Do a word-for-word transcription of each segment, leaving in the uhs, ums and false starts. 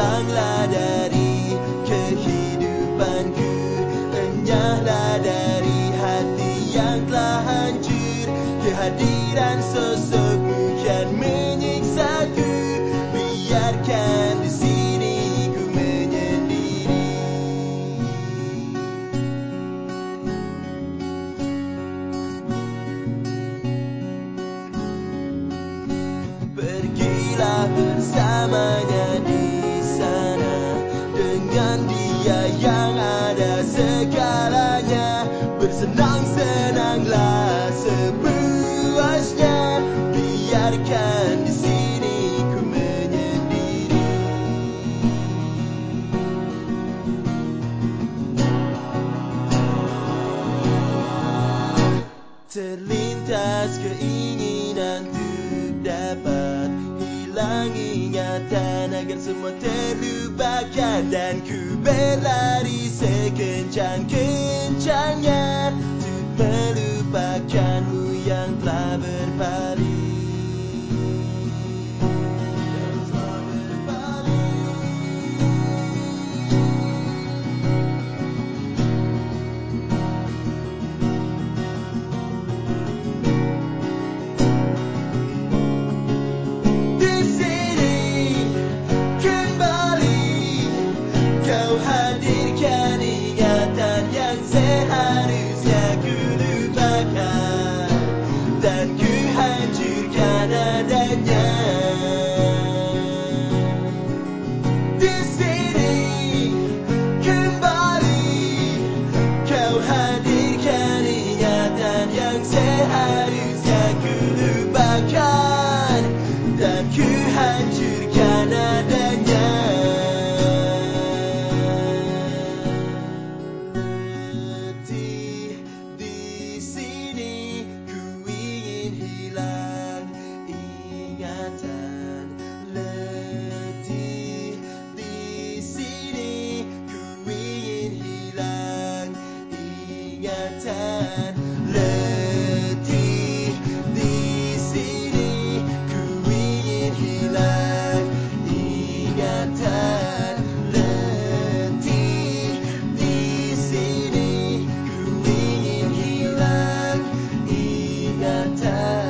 hilanglah dari kehidupanku, enyahlah dari hati yang telah hancur. Kehadiran sosokmu kian menyiksaku, biarkan di sini ku menyendiri. Pergilah bersamanya di sana, dengan dia yang ada segalanya. Bersenang-senanglah sepuasnya, biarkan di sini ku menyendiri. Terlintas keinginan untuk dapat hilang ingatan agar semua terlupakan, dan ku berlari sekencang-kencangnya untuk melupakanmu yang telah berpaling. Yang telah berpaling. Di sini kembali kau hadirkan ingatan yang seharusnya ku lupakan, dan ku hancurkan adanya. Di sini kembali kau hadirkan ingatan yang seharusnya ku lupakan, dan ku hancurkan adanya. Letih di sini ku ingin hilang ingatan. Letih di sini ku ingin hilang ingatan. Letih di sini ku ingin hilang ingatan. Letih di sini ku ingin hilang ingatan.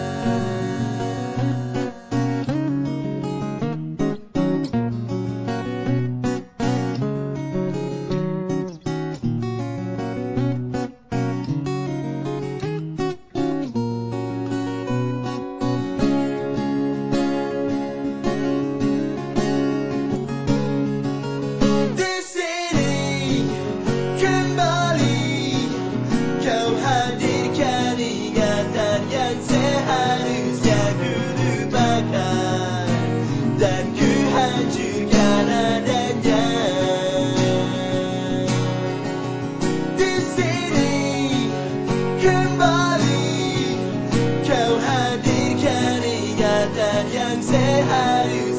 Di sini kembali kau hadirkan ingatan yang seharusnya ku lupakan, dan ku hancurkan adanya. Di sini kembali kau hadirkan ingatan yang seharusnya